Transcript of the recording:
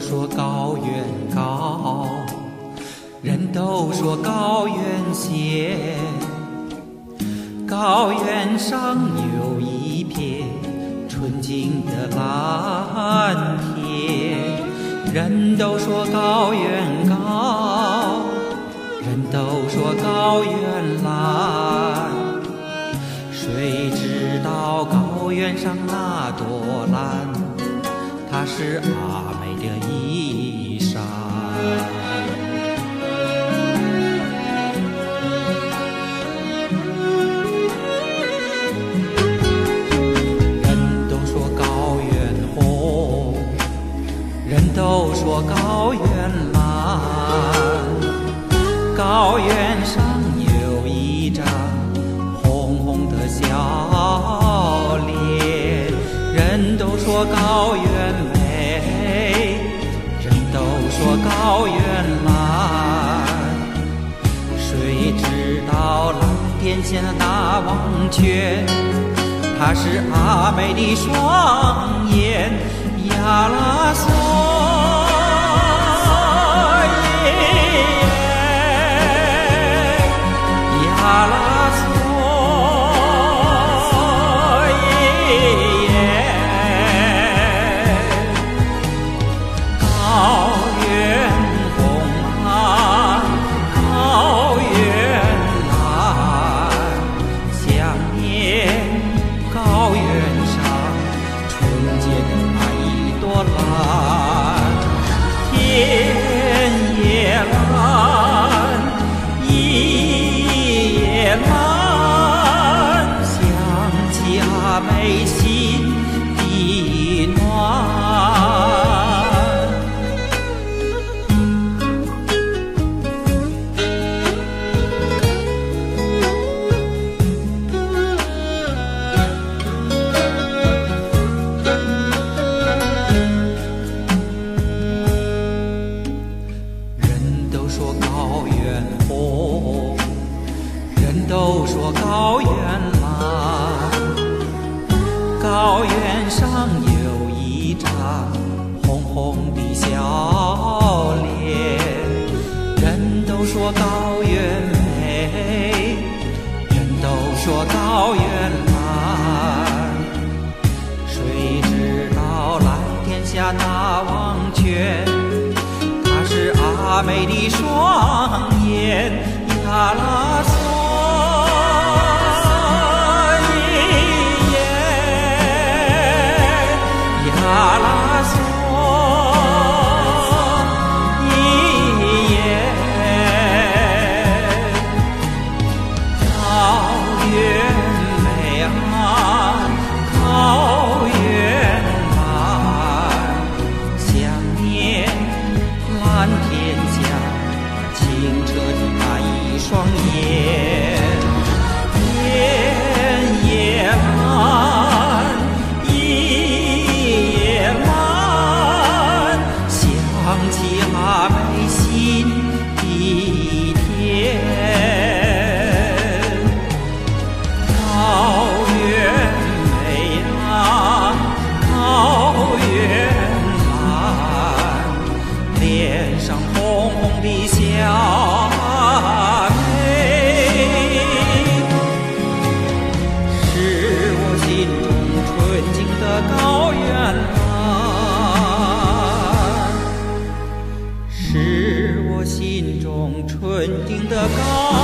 说高原高，人都说高原险。高原上有一片纯净的蓝天，人都说高原高，人都说高原蓝。谁知道高原上那朵蓝，它是阿妹的衣裳。人都说高原红，人都说高原蓝。高原上有一张红红的笑脸，人都说高原美，人都说高原蓝。谁知道蓝天下的那王泉，它是阿妹的双眼，呀啦嗦。美心的暖。人都说高原红，人都说高原蓝。高原上有一张红红的笑脸，人都说高原美，人都说高原蓝。谁知道蓝天下那王泉，它是阿妹的双眼，呀啦嗦。啦啦嗦，高原美啊，高原蓝，想念蓝天下清澈的那一双眼，天也蓝。想起阿妹心的甜，高原美啊，高原蓝，脸上红红的笑眉，是我心中纯净的高原蓝。是我心中纯净的高